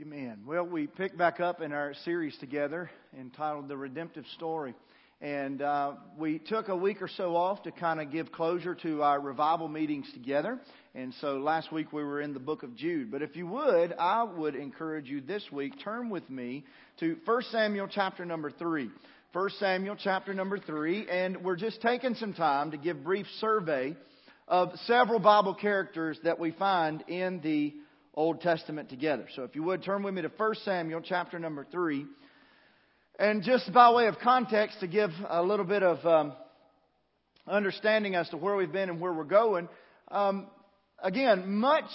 Amen. Well, we picked back up in our series together entitled The Redemptive Story. And we took a week or so off to kind of give closure to our revival meetings together. And so last week we were in the book of Jude. But if you would, I would encourage you this week, turn with me to 1 Samuel chapter number 3. 1 Samuel chapter number 3. And we're just taking some time to give brief survey of several Bible characters that we find in the Old Testament together. So if you would, turn with me to 1 Samuel chapter number 3. And just by way of context, to give a little bit of understanding as to where we've been and where we're going. Again, much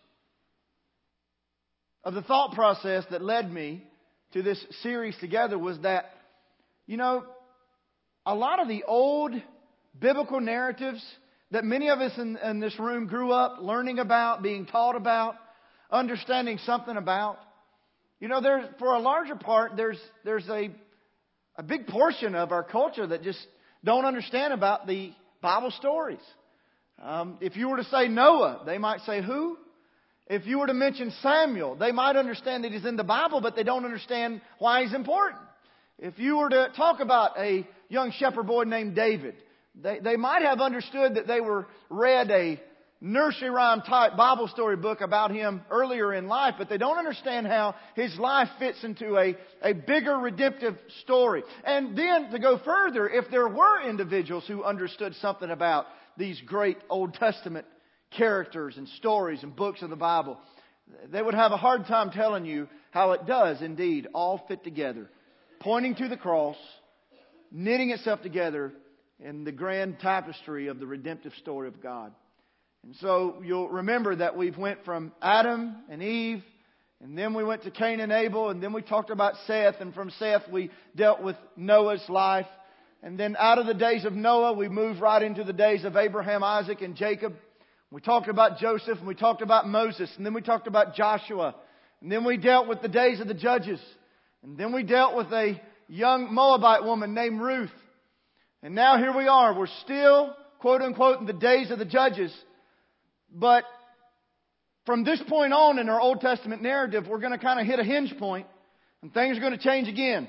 of the thought process that led me to this series together was that, you know, a lot of the old biblical narratives that many of us in this room grew up learning about, being taught about, understanding something about. You know, for a larger part, there's a big portion of our culture that just don't understand about the Bible stories. If you were to say Noah, they might say who? If you were to mention Samuel, they might understand that he's in the Bible, but they don't understand why he's important. If you were to talk about a young shepherd boy named David, they might have understood that they read a nursery rhyme type Bible story book about him earlier in life, but they don't understand how his life fits into a bigger redemptive story. And then to go further, if there were individuals who understood something about these great Old Testament characters and stories and books of the Bible, they would have a hard time telling you how it does indeed all fit together, pointing to the cross, knitting itself together in the grand tapestry of the redemptive story of God. And so you'll remember that we've went from Adam and Eve, and then we went to Cain and Abel, and then we talked about Seth, and from Seth we dealt with Noah's life. And then out of the days of Noah, we moved right into the days of Abraham, Isaac, and Jacob. We talked about Joseph, and we talked about Moses, and then we talked about Joshua. And then we dealt with the days of the judges. And then we dealt with a young Moabite woman named Ruth. And now here we are. We're still, quote unquote, in the days of the judges. But from this point on in our Old Testament narrative, we're going to kind of hit a hinge point, and things are going to change again.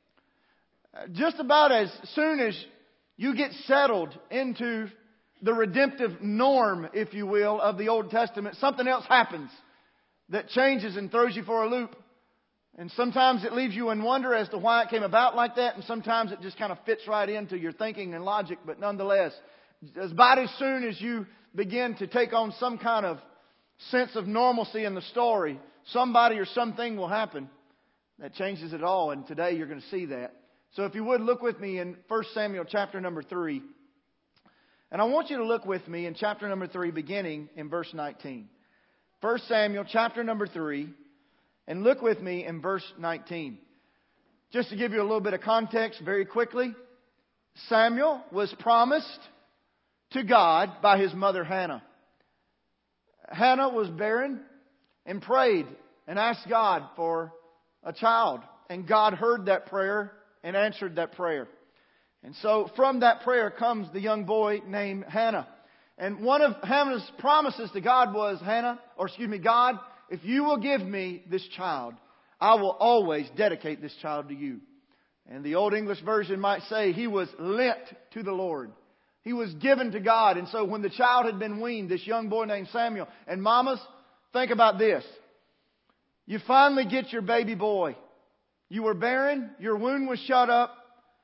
Just about as soon as you get settled into the redemptive norm, if you will, of the Old Testament, something else happens that changes and throws you for a loop. And sometimes it leaves you in wonder as to why it came about like that, and sometimes it just kind of fits right into your thinking and logic. But nonetheless, about as soon as you begin to take on some kind of sense of normalcy in the story, somebody or something will happen that changes it all. And today you're going to see that. So if you would, look with me in 1 Samuel chapter number 3. And I want you to look with me in chapter number 3, beginning in verse 19. 1 Samuel chapter number 3, and look with me in verse 19. Just to give you a little bit of context very quickly, Samuel was promised to God by his mother Hannah. Hannah was barren and prayed and asked God for a child. And God heard that prayer and answered that prayer. And so from that prayer comes the young boy named Hannah. And one of Hannah's promises to God was, God, if you will give me this child, I will always dedicate this child to you. And the Old English version might say he was lent to the Lord. He was given to God. And so when the child had been weaned, this young boy named Samuel, and mamas, think about this. You finally get your baby boy. You were barren, your womb was shut up,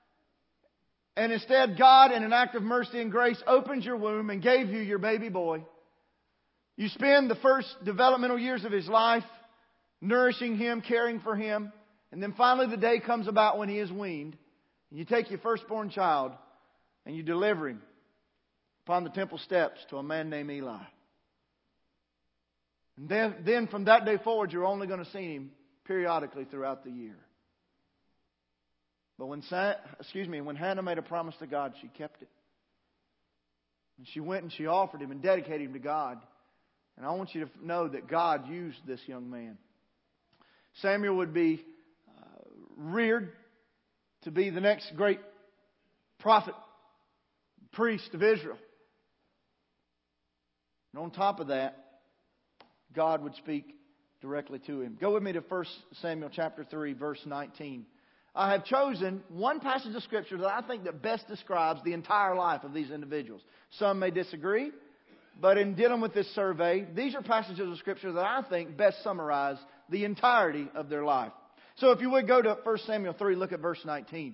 and instead God, in an act of mercy and grace, opened your womb and gave you your baby boy. You spend the first developmental years of his life nourishing him, caring for him, and then finally the day comes about when he is weaned, and you take your firstborn child and you deliver him upon the temple steps to a man named Eli. And then from that day forward, you're only going to see him periodically throughout the year. But when Hannah made a promise to God, she kept it. And she went and she offered him and dedicated him to God. And I want you to know that God used this young man. Samuel would be reared to be the next great prophet, priest of Israel. And on top of that, God would speak directly to Him. Go with me to 1 Samuel chapter 3, verse 19. I have chosen one passage of Scripture that I think that best describes the entire life of these individuals. Some may disagree, but in dealing with this survey, these are passages of Scripture that I think best summarize the entirety of their life. So if you would go to 1 Samuel 3, look at verse 19.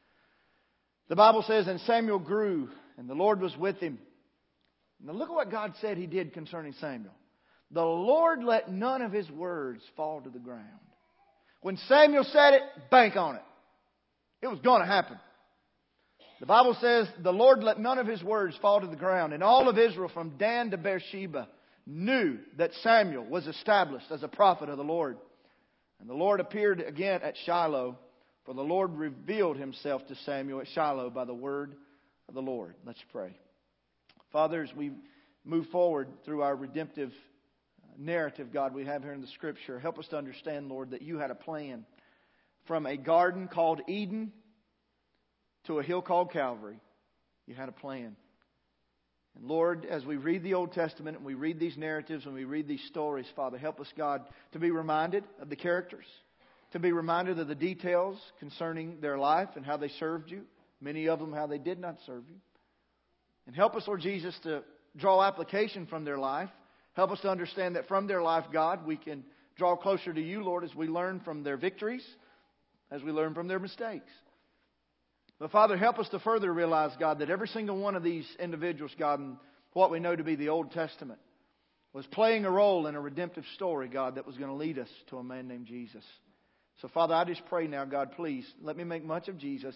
The Bible says, "And Samuel grew, and the Lord was with him." Now look at what God said He did concerning Samuel. "The Lord let none of His words fall to the ground." When Samuel said it, bank on it. It was going to happen. The Bible says, "The Lord let none of His words fall to the ground. And all of Israel from Dan to Beersheba knew that Samuel was established as a prophet of the Lord. And the Lord appeared again at Shiloh, for the Lord revealed Himself to Samuel at Shiloh by the word of the Lord." Let's pray. Father, as we move forward through our redemptive narrative, God, we have here in the Scripture, help us to understand, Lord, that You had a plan from a garden called Eden to a hill called Calvary. You had a plan. And Lord, as we read the Old Testament and we read these narratives and we read these stories, Father, help us, God, to be reminded of the characters, to be reminded of the details concerning their life and how they served You, many of them how they did not serve You. And help us, Lord Jesus, to draw application from their life. Help us to understand that from their life, God, we can draw closer to You, Lord, as we learn from their victories, as we learn from their mistakes. But Father, help us to further realize, God, that every single one of these individuals, God, in what we know to be the Old Testament, was playing a role in a redemptive story, God, that was going to lead us to a man named Jesus. So Father, I just pray now, God, please, let me make much of Jesus.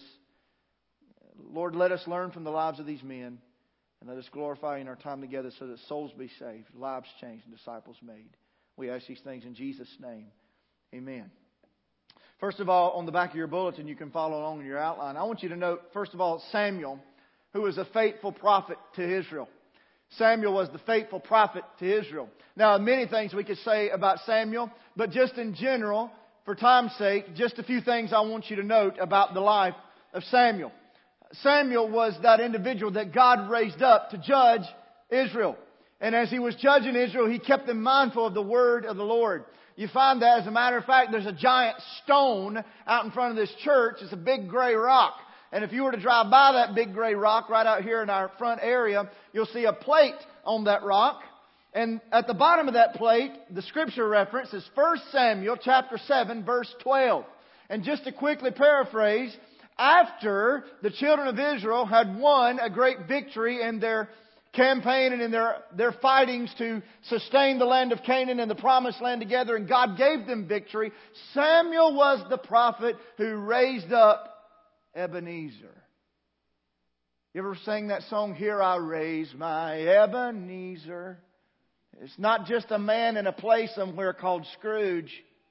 Lord, let us learn from the lives of these men. And let us glorify in our time together so that souls be saved, lives changed, and disciples made. We ask these things in Jesus' name. Amen. First of all, on the back of your bulletin, you can follow along in your outline. I want you to note, first of all, Samuel, who was a faithful prophet to Israel. Samuel was the faithful prophet to Israel. Now, many things we could say about Samuel, but just in general, for time's sake, just a few things I want you to note about the life of Samuel. Samuel was that individual that God raised up to judge Israel. And as he was judging Israel, he kept them mindful of the word of the Lord. You find that, as a matter of fact, there's a giant stone out in front of this church. It's a big gray rock. And if you were to drive by that big gray rock right out here in our front area, you'll see a plate on that rock. And at the bottom of that plate, the scripture reference is 1 Samuel chapter 7, verse 12. And just to quickly paraphrase, after the children of Israel had won a great victory in their campaign and in their fightings to sustain the land of Canaan and the promised land together, and God gave them victory, Samuel was the prophet who raised up Ebenezer. You ever sang that song, "Here I Raise My Ebenezer"? It's not just a man in a place somewhere called Scrooge.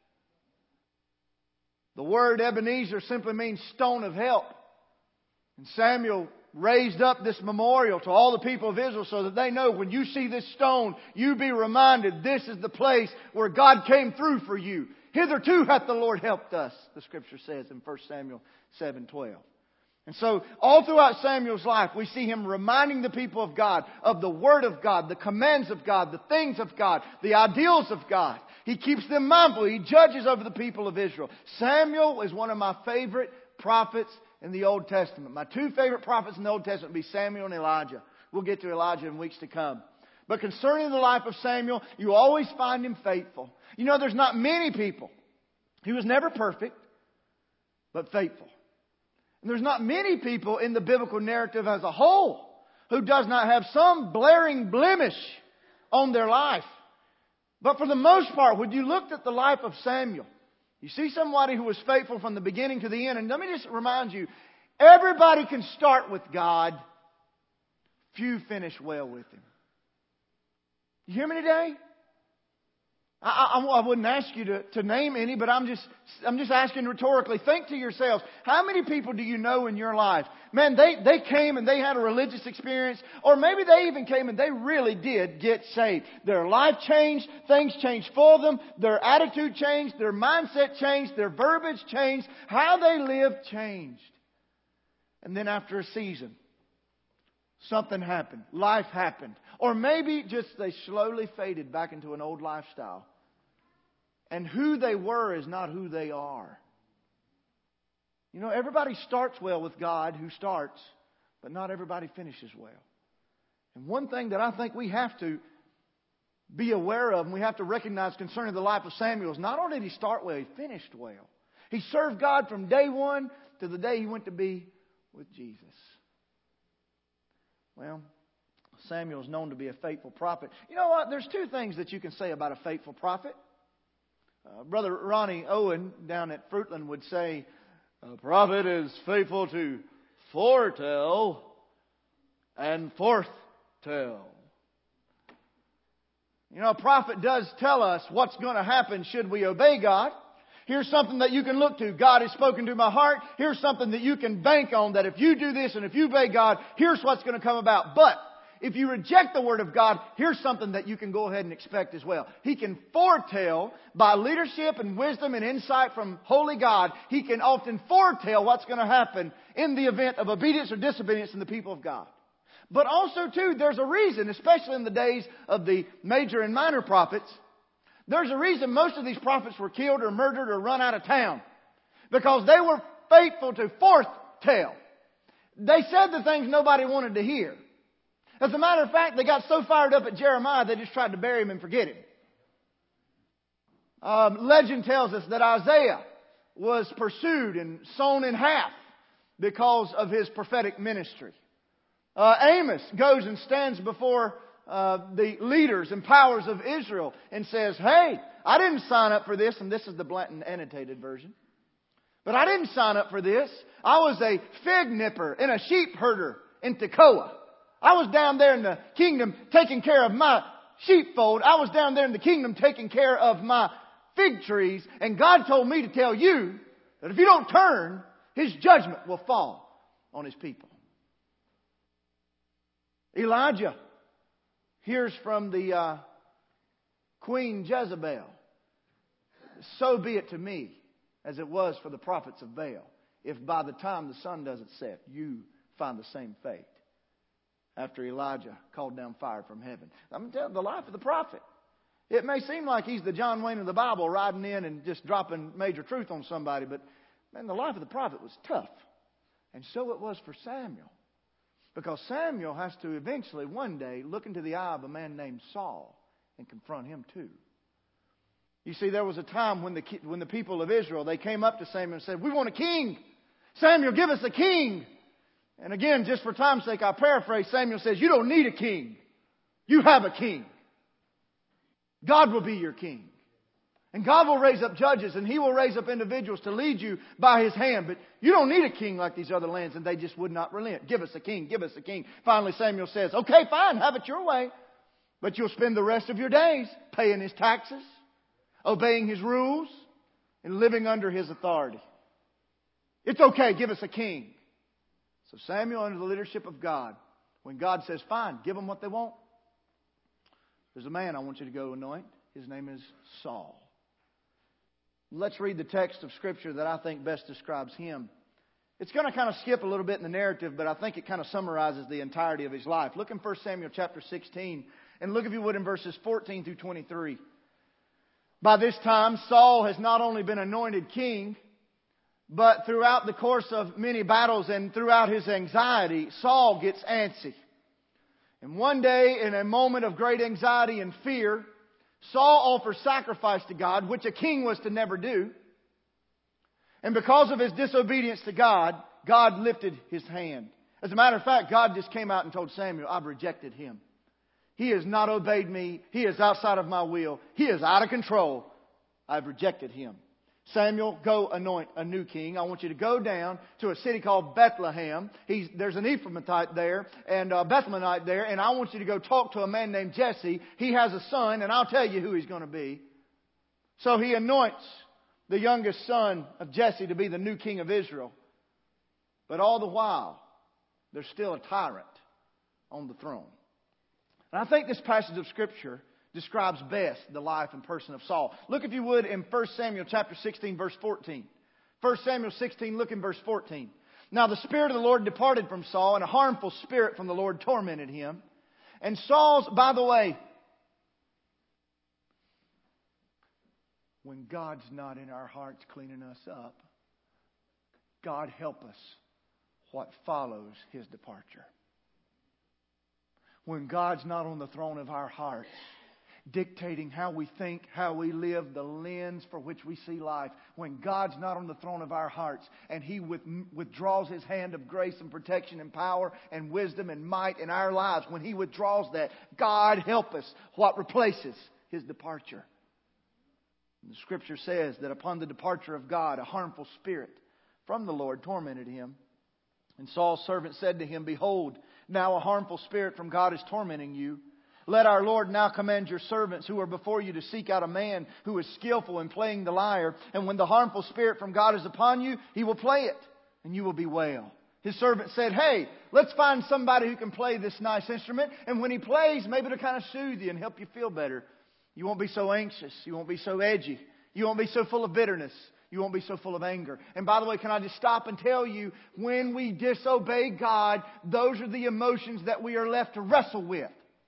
The word Ebenezer simply means stone of help. And Samuel raised up this memorial to all the people of Israel so that they know when you see this stone, you be reminded this is the place where God came through for you. Hitherto hath the Lord helped us, the scripture says in 1 Samuel 7:12. And so all throughout Samuel's life, we see him reminding the people of God, of the Word of God, the commands of God, the things of God, the ideals of God. He keeps them mindful. He judges over the people of Israel. Samuel is one of my favorite prophets in the Old Testament. My two favorite prophets in the Old Testament would be Samuel and Elijah. We'll get to Elijah in weeks to come. But concerning the life of Samuel, you always find him faithful. You know, there's not many people. He was never perfect, but faithful. And there's not many people in the biblical narrative as a whole who does not have some blaring blemish on their life. But for the most part, when you looked at the life of Samuel, you see somebody who was faithful from the beginning to the end. And let me just remind you, everybody can start with God. Few finish well with Him. You hear me today? I wouldn't ask you to name any, but I'm just asking rhetorically. Think to yourselves, how many people do you know in your life? Man, they came and they had a religious experience, or maybe they even came and they really did get saved. Their life changed, things changed for them, their attitude changed, their mindset changed, their verbiage changed, how they lived changed. And then after a season, something happened, life happened, or maybe just they slowly faded back into an old lifestyle. And who they were is not who they are. You know, everybody starts well with God who starts, but not everybody finishes well. And one thing that I think we have to be aware of and we have to recognize concerning the life of Samuel is not only did he start well, he finished well. He served God from day one to the day he went to be with Jesus. Well, Samuel is known to be a faithful prophet. You know what? There's two things that you can say about a faithful prophet. Brother Ronnie Owen down at Fruitland would say, a prophet is faithful to foretell and forthtell. You know, a prophet does tell us what's going to happen should we obey God. Here's something that you can look to. God has spoken to my heart. Here's something that you can bank on, that if you do this and if you obey God, here's what's going to come about. But if you reject the Word of God, here's something that you can go ahead and expect as well. He can foretell by leadership and wisdom and insight from Holy God. He can often foretell what's going to happen in the event of obedience or disobedience in the people of God. But also, too, there's a reason, especially in the days of the major and minor prophets, there's a reason most of these prophets were killed or murdered or run out of town. Because they were faithful to foretell. They said the things nobody wanted to hear. As a matter of fact, they got so fired up at Jeremiah, they just tried to bury him and forget him. Legend tells us that Isaiah was pursued and sawn in half because of his prophetic ministry. Amos goes and stands before the leaders and powers of Israel and says, hey, I didn't sign up for this. And this is the Blanton annotated version. But I didn't sign up for this. I was a fig nipper and a sheep herder in Tekoa. I was down there in the kingdom taking care of my sheepfold. I was down there in the kingdom taking care of my fig trees. And God told me to tell you that if you don't turn, His judgment will fall on His people. Elijah hears from the Queen Jezebel, so be it to me as it was for the prophets of Baal, if by the time the sun doesn't set, you find the same fate. After Elijah called down fire from heaven. I'm going to tell you the life of the prophet. It may seem like he's the John Wayne of the Bible riding in and just dropping major truth on somebody, but man, the life of the prophet was tough. And so it was for Samuel. Because Samuel has to eventually one day look into the eye of a man named Saul and confront him too. You see, there was a time when the people of Israel, they came up to Samuel and said, we want a king. Samuel, give us a king. And again, just for time's sake, I paraphrase. Samuel says, you don't need a king. You have a king. God will be your king. And God will raise up judges and He will raise up individuals to lead you by His hand. But you don't need a king like these other lands. And they just would not relent. Give us a king. Give us a king. Finally, Samuel says, okay, fine, have it your way. But you'll spend the rest of your days paying His taxes, obeying His rules, and living under His authority. It's okay, give us a king. So Samuel, under the leadership of God, when God says, fine, give them what they want, there's a man I want you to go anoint. His name is Saul. Let's read the text of Scripture that I think best describes him. It's going to kind of skip a little bit in the narrative, but I think it kind of summarizes the entirety of his life. Look in 1 Samuel chapter 16, and look, if you would, in verses 14 through 23. By this time, Saul has not only been anointed king, but throughout the course of many battles and throughout his anxiety, Saul gets antsy. And one day, in a moment of great anxiety and fear, Saul offers sacrifice to God, which a king was to never do. And because of his disobedience to God, God lifted His hand. As a matter of fact, God just came out and told Samuel, I've rejected him. He has not obeyed me. He is outside of my will. He is out of control. I've rejected him. Samuel, go anoint a new king. I want you to go down to a city called Bethlehem. There's an Ephraimite there and a Bethlehemite there. And I want you to go talk to a man named Jesse. He has a son, and I'll tell you who he's going to be. So he anoints the youngest son of Jesse to be the new king of Israel. But all the while, there's still a tyrant on the throne. And I think this passage of Scripture describes best the life and person of Saul. Look, if you would, in 1 Samuel chapter 16, verse 14. 1 Samuel 16, look in verse 14. Now the Spirit of the Lord departed from Saul, and a harmful spirit from the Lord tormented him. And Saul's, by the way, when God's not in our hearts cleaning us up, God help us what follows His departure. When God's not on the throne of our hearts, dictating how we think, how we live, the lens for which we see life. When God's not on the throne of our hearts and He withdraws His hand of grace and protection and power and wisdom and might in our lives, when He withdraws that, God help us what replaces His departure. And the Scripture says that upon the departure of God, a harmful spirit from the Lord tormented him. And Saul's servant said to him, Behold, now a harmful spirit from God is tormenting you. Let our Lord now command your servants who are before you to seek out a man who is skillful in playing the lyre. And when the harmful spirit from God is upon you, he will play it, and you will be well. His servant said, Hey, let's find somebody who can play this nice instrument. And when he plays, maybe it'll kind of soothe you and help you feel better. You won't be so anxious. You won't be so edgy. You won't be so full of bitterness. You won't be so full of anger. And by the way, can I just stop and tell you, when we disobey God, those are the emotions that we are left to wrestle with.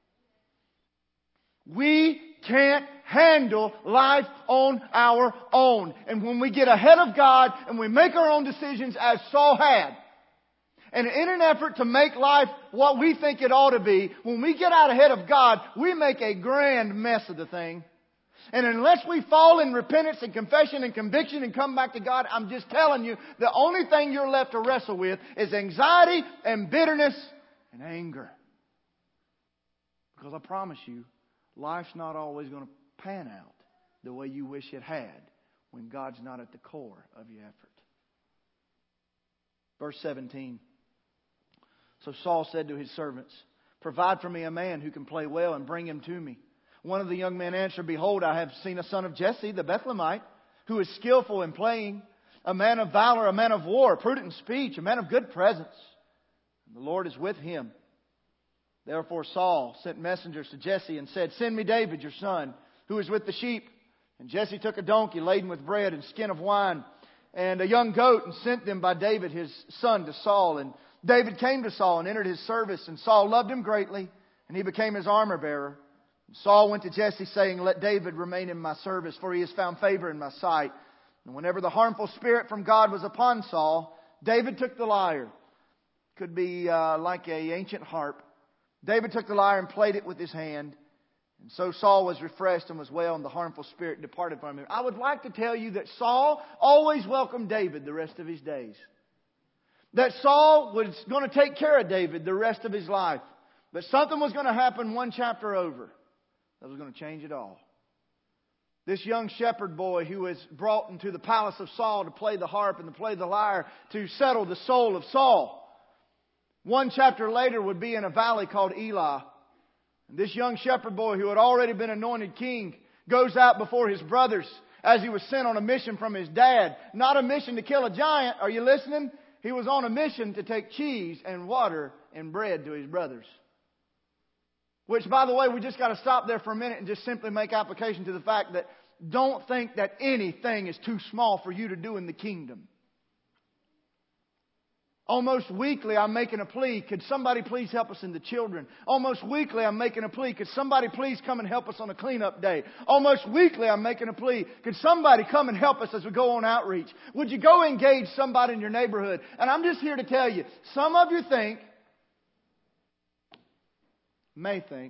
We can't handle life on our own. And when we get ahead of God and we make our own decisions as Saul had, and in an effort to make life what we think it ought to be, when we get out ahead of God, we make a grand mess of the thing. And unless we fall in repentance and confession and conviction and come back to God, I'm just telling you, the only thing you're left to wrestle with is anxiety and bitterness and anger. Because I promise you, life's not always going to pan out the way you wish it had when God's not at the core of your effort. Verse 17. So Saul said to his servants, Provide for me a man who can play well and bring him to me. One of the young men answered, Behold, I have seen a son of Jesse, the Bethlehemite, who is skillful in playing, a man of valor, a man of war, prudent in speech, a man of good presence. And the Lord is with him. Therefore Saul sent messengers to Jesse and said, Send me David, your son, who is with the sheep. And Jesse took a donkey laden with bread and skin of wine and a young goat and sent them by David, his son, to Saul. And David came to Saul and entered his service. And Saul loved him greatly, and he became his armor bearer. And Saul went to Jesse saying, Let David remain in my service, for he has found favor in my sight. And whenever the harmful spirit from God was upon Saul, David took the lyre. Could be like an ancient harp. David took the lyre and played it with his hand. And so Saul was refreshed and was well, and the harmful spirit departed from him. I would like to tell you that Saul always welcomed David the rest of his days. That Saul was going to take care of David the rest of his life. But something was going to happen one chapter over that was going to change it all. This young shepherd boy who was brought into the palace of Saul to play the harp and to play the lyre to settle the soul of Saul, one chapter later would be in a valley called Elah. And this young shepherd boy who had already been anointed king goes out before his brothers as he was sent on a mission from his dad. Not a mission to kill a giant. Are you listening? He was on a mission to take cheese and water and bread to his brothers. Which, by the way, we just got to stop there for a minute and just simply make application to the fact that don't think that anything is too small for you to do in the kingdom. Almost weekly, I'm making a plea. Could somebody please help us in the children? Almost weekly, I'm making a plea. Could somebody please come and help us on a cleanup day? Almost weekly, I'm making a plea. Could somebody come and help us as we go on outreach? Would you go engage somebody in your neighborhood? And I'm just here to tell you, some of you may think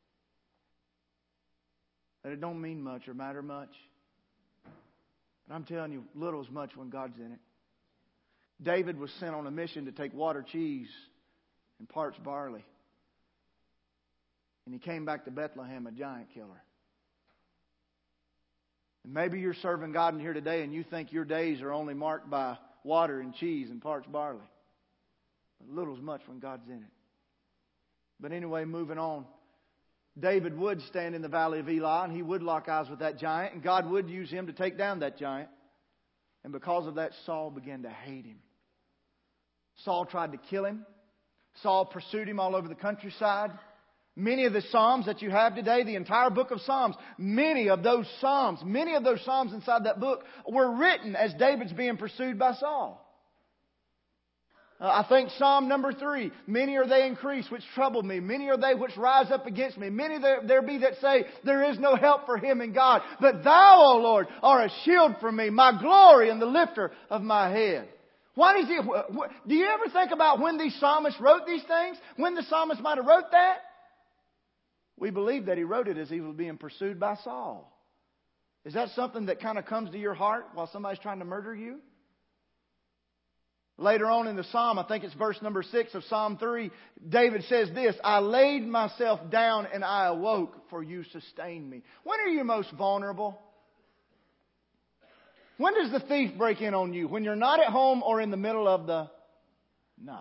that it don't mean much or matter much. But I'm telling you, little is much when God's in it. David was sent on a mission to take water, cheese, and parched barley. And he came back to Bethlehem a giant killer. And maybe you're serving God in here today and you think your days are only marked by water and cheese and parched barley. But little is much when God's in it. But anyway, moving on. David would stand in the valley of Elah and he would lock eyes with that giant. And God would use him to take down that giant. And because of that, Saul began to hate him. Saul tried to kill him. Saul pursued him all over the countryside. Many of the Psalms that you have today, the entire book of Psalms, many of those Psalms inside that book were written as David's being pursued by Saul. I think Psalm number 3, many are they increased which trouble me. Many are they which rise up against me. Many there be that say, there is no help for him in God. But Thou, O Lord, are a shield for me, my glory and the lifter of my head. Why does do you ever think about when these psalmists wrote these things? When the psalmist might have wrote that? We believe that he wrote it as he was being pursued by Saul. Is that something that kind of comes to your heart while somebody's trying to murder you? Later on in the Psalm, I think it's verse number 6 of Psalm 3, David says this, I laid myself down and I awoke, for you sustained me. When are you most vulnerable? When does the thief break in on you? When you're not at home or in the middle of the night?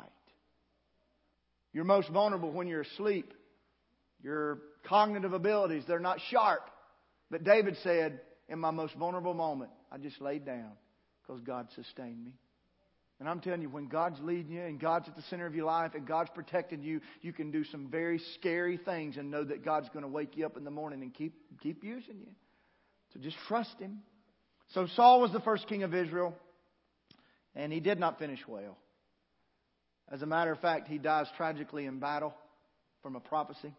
You're most vulnerable when you're asleep. Your cognitive abilities, they're not sharp. But David said, in my most vulnerable moment, I just laid down because God sustained me. And I'm telling you, when God's leading you and God's at the center of your life and God's protecting you, you can do some very scary things and know that God's going to wake you up in the morning and keep using you. So just trust Him. So Saul was the first king of Israel, and he did not finish well. As a matter of fact, he dies tragically in battle from a prophecy.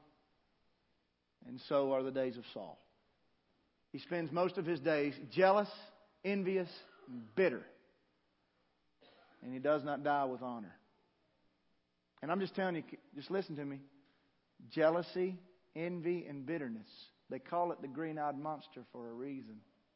And so are the days of Saul. He spends most of his days jealous, envious, and bitter. And he does not die with honor. And I'm just telling you, just listen to me. Jealousy, envy, and bitterness. They call it the green-eyed monster for a reason.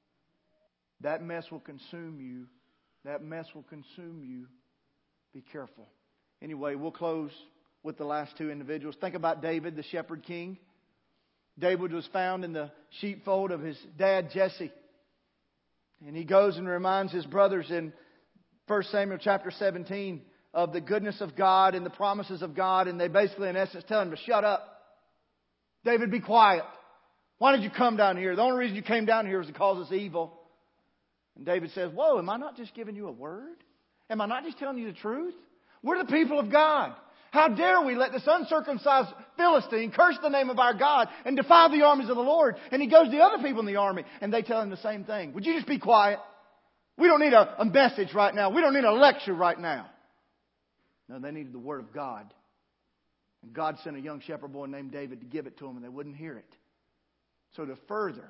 That mess will consume you. That mess will consume you. Be careful. Anyway, we'll close with the last two individuals. Think about David, the shepherd king. David was found in the sheepfold of his dad, Jesse. And he goes and reminds his brothers in 1 Samuel chapter 17 of the goodness of God and the promises of God. And they basically, in essence, tell him to shut up. David, be quiet. Why did you come down here? The only reason you came down here was to cause us evil. And David says, whoa, am I not just giving you a word? Am I not just telling you the truth? We're the people of God. How dare we let this uncircumcised Philistine curse the name of our God and defy the armies of the Lord? And he goes to the other people in the army and they tell him the same thing. Would you just be quiet? We don't need a message right now. We don't need a lecture right now. No, they needed the Word of God. And God sent a young shepherd boy named David to give it to them, and they wouldn't hear it. So to further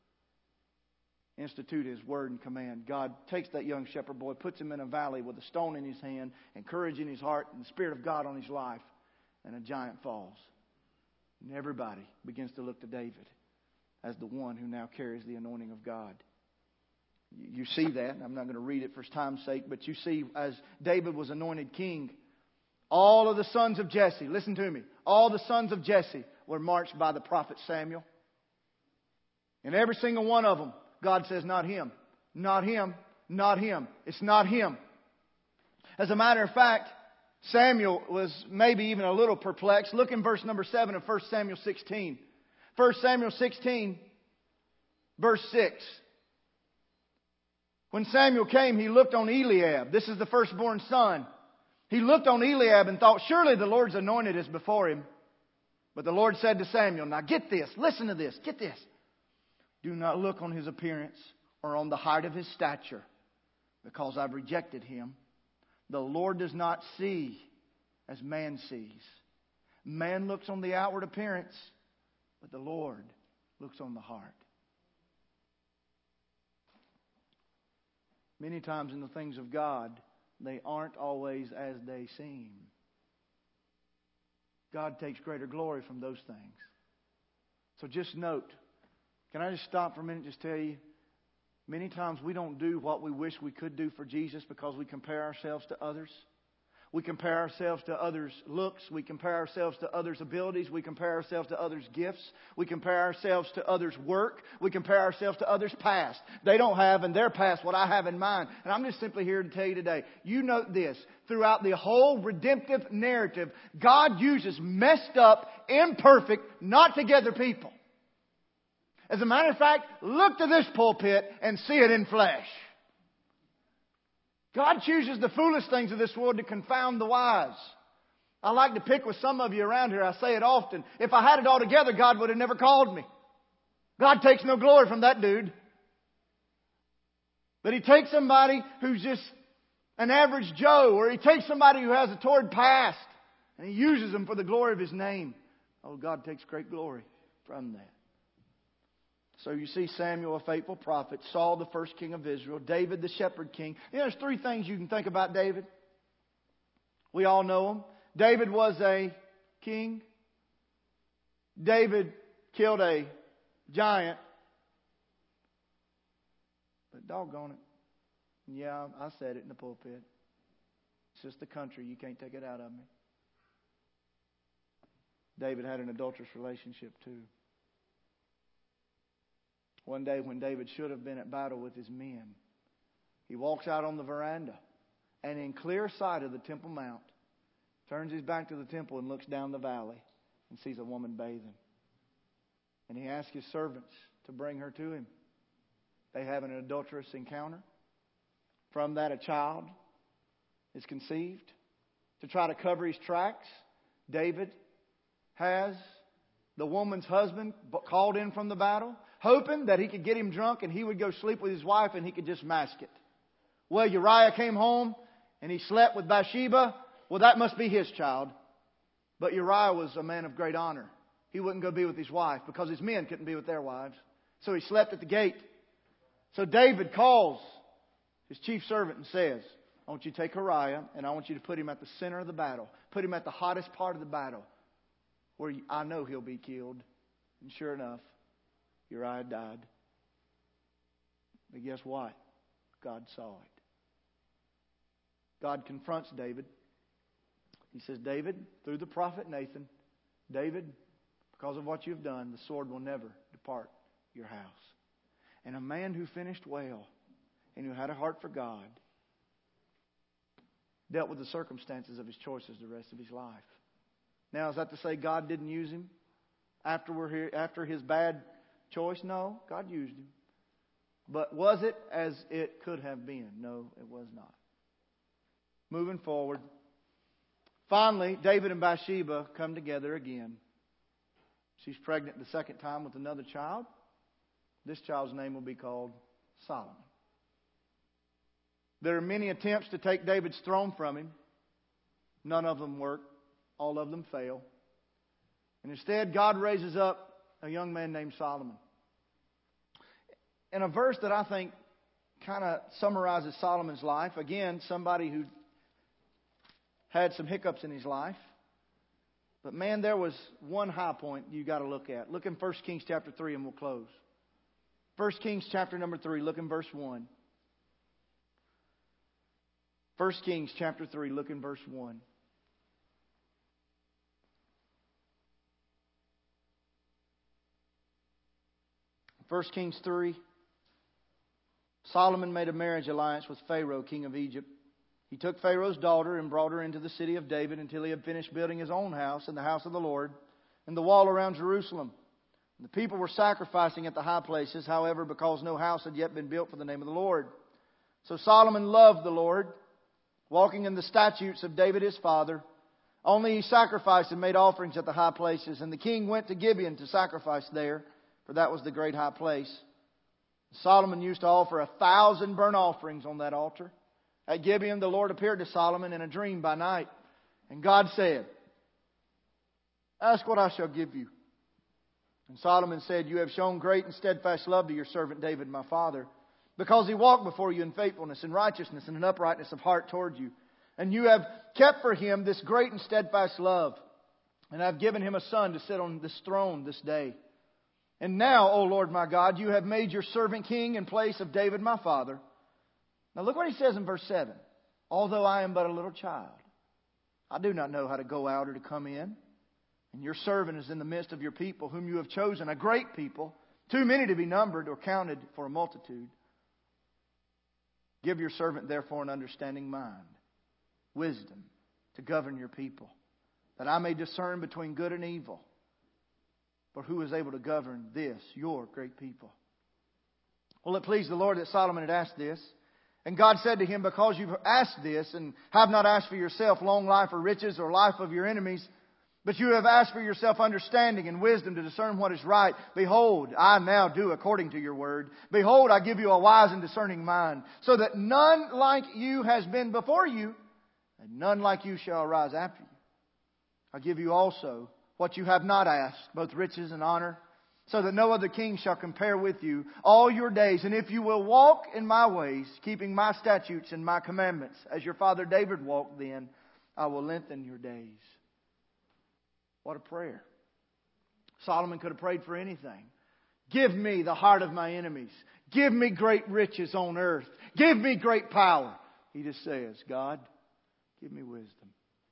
institute His word and command, God takes that young shepherd boy, puts him in a valley with a stone in his hand, and courage in his heart, and the Spirit of God on his life, and a giant falls. And everybody begins to look to David as the one who now carries the anointing of God. You see that. I'm not going to read it for time's sake, but you see as David was anointed king, all of the sons of Jesse, listen to me, all the sons of Jesse were marched by the prophet Samuel. And every single one of them, God says, not him, not him, not him. It's not him. As a matter of fact, Samuel was maybe even a little perplexed. Look in verse number 7 of 1 Samuel 16. 1 Samuel 16, verse 6. When Samuel came, he looked on Eliab. This is the firstborn son. He looked on Eliab and thought, surely the Lord's anointed is before him. But the Lord said to Samuel, now get this, listen to this, get this. Do not look on his appearance or on the height of his stature, because I've rejected him. The Lord does not see as man sees. Man looks on the outward appearance, but the Lord looks on the heart. Many times in the things of God, they aren't always as they seem. God takes greater glory from those things. So just note, can I just stop for a minute and just tell you, many times we don't do what we wish we could do for Jesus because we compare ourselves to others. We compare ourselves to others' looks. We compare ourselves to others' abilities. We compare ourselves to others' gifts. We compare ourselves to others' work. We compare ourselves to others' past. They don't have in their past what I have in mine. And I'm just simply here to tell you today, you note this. Throughout the whole redemptive narrative, God uses messed up, imperfect, not together people. As a matter of fact, look to this pulpit and see it in flesh. God chooses the foolish things of this world to confound the wise. I like to pick with some of you around here. I say it often. If I had it all together, God would have never called me. God takes no glory from that dude. But He takes somebody who's just an average Joe, or He takes somebody who has a torrid past and He uses them for the glory of His name. Oh, God takes great glory from that. So you see Samuel, a faithful prophet, Saul, the first king of Israel, David, the shepherd king. You know, there's three things you can think about David. We all know him. David was a king. David killed a giant. But doggone it. Yeah, I said it in the pulpit. It's just the country. You can't take it out of me. David had an adulterous relationship too. One day when David should have been at battle with his men, he walks out on the veranda and in clear sight of the Temple Mount, turns his back to the temple and looks down the valley and sees a woman bathing. And he asks his servants to bring her to him. They have an adulterous encounter. From that, a child is conceived. To try to cover his tracks, David has the woman's husband called in from the battle, hoping that he could get him drunk and he would go sleep with his wife and he could just mask it. Well, Uriah came home and he slept with Bathsheba. Well, that must be his child. But Uriah was a man of great honor. He wouldn't go be with his wife because his men couldn't be with their wives. So he slept at the gate. So David calls his chief servant and says, I want you to take Uriah and I want you to put him at the center of the battle. Put him at the hottest part of the battle where I know he'll be killed. And sure enough, Uriah died. But guess what? God saw it. God confronts David. He says, David, through the prophet Nathan, David, because of what you've done, the sword will never depart your house. And a man who finished well and who had a heart for God dealt with the circumstances of his choices the rest of his life. Now, is that to say God didn't use him after his bad choice? No, God used him. But was it as it could have been? No, it was not. Moving forward. Finally, David and Bathsheba come together again. She's pregnant the second time with another child. This child's name will be called Solomon. There are many attempts to take David's throne from him. None of them work. All of them fail. And instead, God raises up a young man named Solomon. In a verse that I think kind of summarizes Solomon's life. Again, somebody who had some hiccups in his life. But man, there was one high point you got to look at. Look in 1 Kings chapter 3 and we'll close. 1 Kings chapter number 3, look in verse 1. 1 Kings chapter 3, look in verse 1. First Kings 3. Solomon made a marriage alliance with Pharaoh, king of Egypt. He took Pharaoh's daughter and brought her into the city of David until he had finished building his own house and the house of the Lord and the wall around Jerusalem. And the people were sacrificing at the high places, however, because no house had yet been built for the name of the Lord. So Solomon loved the Lord, walking in the statutes of David his father. Only he sacrificed and made offerings at the high places. And the king went to Gibeon to sacrifice there, for that was the great high place. Solomon used to offer 1,000 burnt offerings on that altar. At Gibeon, the Lord appeared to Solomon in a dream by night. And God said, ask what I shall give you. And Solomon said, you have shown great and steadfast love to your servant David, my father, because he walked before you in faithfulness and righteousness and in uprightness of heart toward you. And you have kept for him this great and steadfast love. And I have given him a son to sit on this throne this day. And now, O Lord my God, you have made your servant king in place of David my father. Now look what he says in verse 7. Although I am but a little child, I do not know how to go out or to come in. And your servant is in the midst of your people, whom you have chosen, a great people, too many to be numbered or counted for a multitude. Give your servant therefore an understanding mind, wisdom to govern your people, that I may discern between good and evil. For who is able to govern this, your great people? Well, it pleased the Lord that Solomon had asked this. And God said to him, because you've asked this and have not asked for yourself long life or riches or life of your enemies, But you have asked for yourself understanding and wisdom to discern what is right. Behold, I now do according to your word. Behold, I give you a wise and discerning mind, so that none like you has been before you, and none like you shall arise after you. I give you also what you have not asked, both riches and honor, so that no other king shall compare with you all your days. And if you will walk in my ways, keeping my statutes and my commandments, as your father David walked, then I will lengthen your days. What a prayer. Solomon could have prayed for anything. Give me the heart of my enemies. Give me great riches on earth. Give me great power. He just says, God, give me wisdom.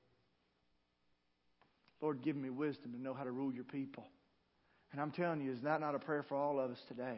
Lord, give me wisdom to know how to rule your people. And I'm telling you, is that not a prayer for all of us today?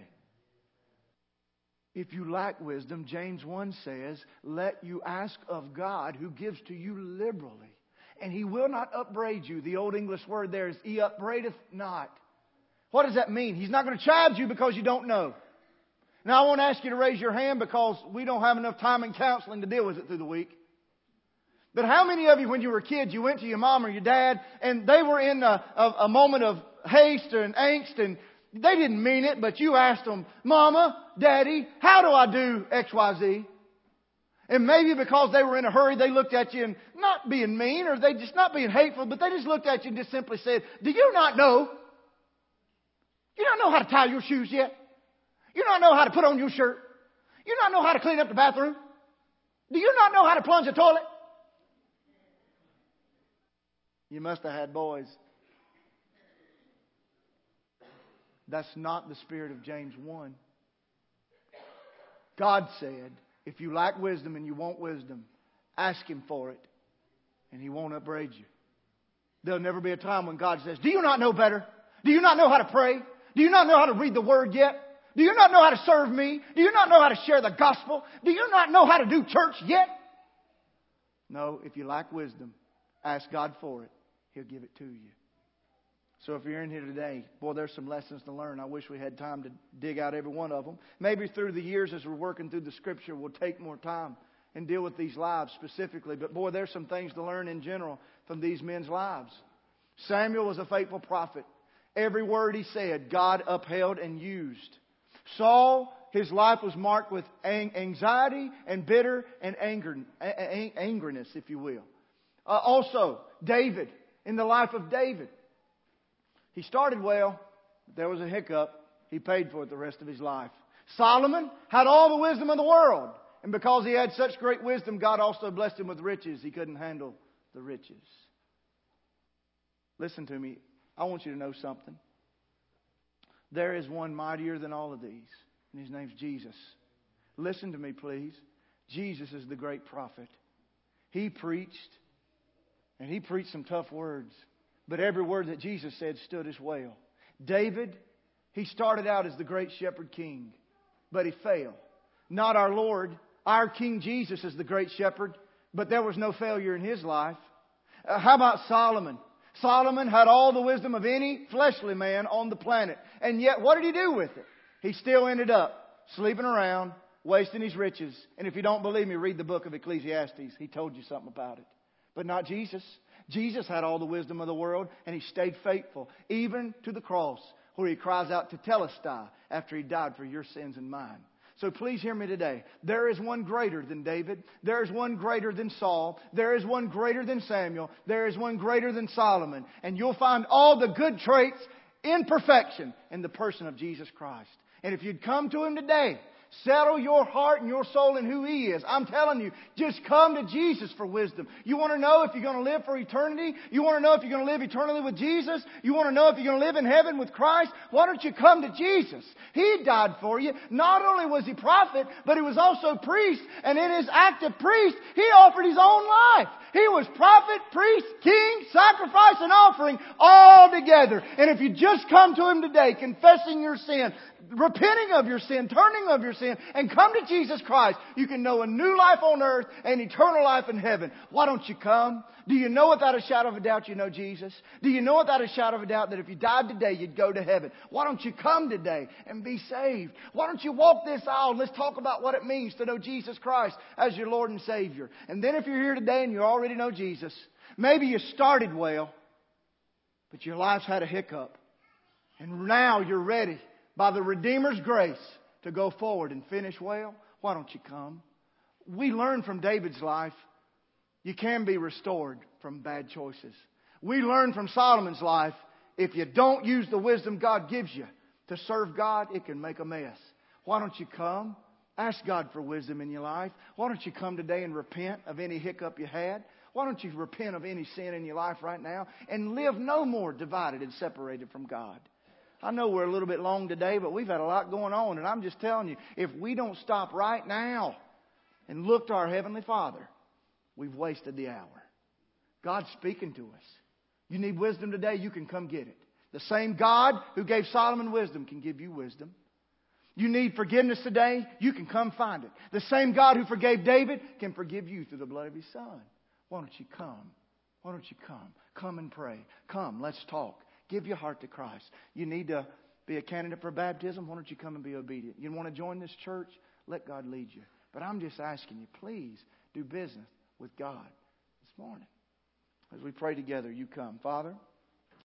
If you lack wisdom, James 1 says, let you ask of God who gives to you liberally. And He will not upbraid you. The Old English word there is, He upbraideth not. What does that mean? He's not going to chide you because you don't know. Now I won't ask you to raise your hand because we don't have enough time in counseling to deal with it through the week. But how many of you, when you were kids, you went to your mom or your dad and they were in a moment of haste and angst and they didn't mean it, but you asked them, Mama, Daddy, how do I do X, Y, Z? And maybe because they were in a hurry, they looked at you and not being mean or they just not being hateful, but they just looked at you and just simply said, do you not know? You don't know how to tie your shoes yet? You don't know how to put on your shirt? You don't know how to clean up the bathroom? Do you not know how to plunge a toilet? You must have had boys. That's not the spirit of James 1. God said, if you lack wisdom and you want wisdom, ask Him for it, and He won't upbraid you. There'll never be a time when God says, do you not know better? Do you not know how to pray? Do you not know how to read the Word yet? Do you not know how to serve me? Do you not know how to share the gospel? Do you not know how to do church yet? No, if you lack wisdom, ask God for it. He'll give it to you. So if you're in here today, boy, there's some lessons to learn. I wish we had time to dig out every one of them. Maybe through the years as we're working through the Scripture, we'll take more time and deal with these lives specifically. But boy, there's some things to learn in general from these men's lives. Samuel was a faithful prophet. Every word he said, God upheld and used. Saul, his life was marked with anxiety and bitter and angerness, if you will. Also, David, in the life of David. He started well, but there was a hiccup. He paid for it the rest of his life. Solomon had all the wisdom of the world. And because he had such great wisdom, God also blessed him with riches. He couldn't handle the riches. Listen to me. I want you to know something. There is one mightier than all of these. And His name's Jesus. Listen to me, please. Jesus is the great prophet. He preached. And He preached some tough words. But every word that Jesus said stood as well. David, he started out as the great shepherd king. But he failed. Not our Lord. Our King Jesus is the great shepherd. But there was no failure in his life. How about Solomon? Solomon had all the wisdom of any fleshly man on the planet. And yet, what did he do with it? He still ended up sleeping around, wasting his riches. And if you don't believe me, read the book of Ecclesiastes. He told you something about it. But not Jesus. Jesus had all the wisdom of the world, and He stayed faithful, even to the cross, where He cries out to Telestai after He died for your sins and mine. So please hear me today. There is one greater than David. There is one greater than Saul. There is one greater than Samuel. There is one greater than Solomon. And you'll find all the good traits in perfection in the person of Jesus Christ. And if you'd come to Him today, settle your heart and your soul in who He is. I'm telling you, just come to Jesus for wisdom. You want to know if you're going to live for eternity? You want to know if you're going to live eternally with Jesus? You want to know if you're going to live in heaven with Christ? Why don't you come to Jesus? He died for you. Not only was He prophet, but He was also priest. And in His act of priest, He offered His own life. He was prophet, priest, king, sacrifice, and offering all together. And if you just come to Him today, confessing your sin, repenting of your sin, turning of your sin, and come to Jesus Christ, you can know a new life on earth and eternal life in heaven. Why don't you come? Do you know without a shadow of a doubt you know Jesus? Do you know without a shadow of a doubt that if you died today, you'd go to heaven? Why don't you come today and be saved? Why don't you walk this aisle and let's talk about what it means to know Jesus Christ as your Lord and Savior. And then if you're here today and you already know Jesus, maybe you started well, but your life's had a hiccup. And now you're ready, by the Redeemer's grace, to go forward and finish well. Why don't you come? We learn from David's life, you can be restored from bad choices. We learn from Solomon's life, if you don't use the wisdom God gives you to serve God, it can make a mess. Why don't you come? Ask God for wisdom in your life. Why don't you come today and repent of any hiccup you had? Why don't you repent of any sin in your life right now and live no more divided and separated from God? I know we're a little bit long today, but we've had a lot going on. And I'm just telling you, if we don't stop right now and look to our Heavenly Father, we've wasted the hour. God's speaking to us. You need wisdom today, you can come get it. The same God who gave Solomon wisdom can give you wisdom. You need forgiveness today, you can come find it. The same God who forgave David can forgive you through the blood of His Son. Why don't you come? Why don't you come? Come and pray. Come, let's talk. Give your heart to Christ. You need to be a candidate for baptism. Why don't you come and be obedient? You want to join this church? Let God lead you. But I'm just asking you, please do business with God this morning. As we pray together, you come. Father,